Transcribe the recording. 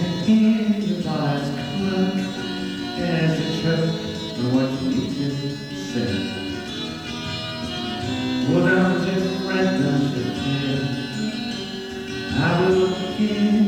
in your eyes come up as you choke on what you need to say. Well, I'm just right now, I will begin.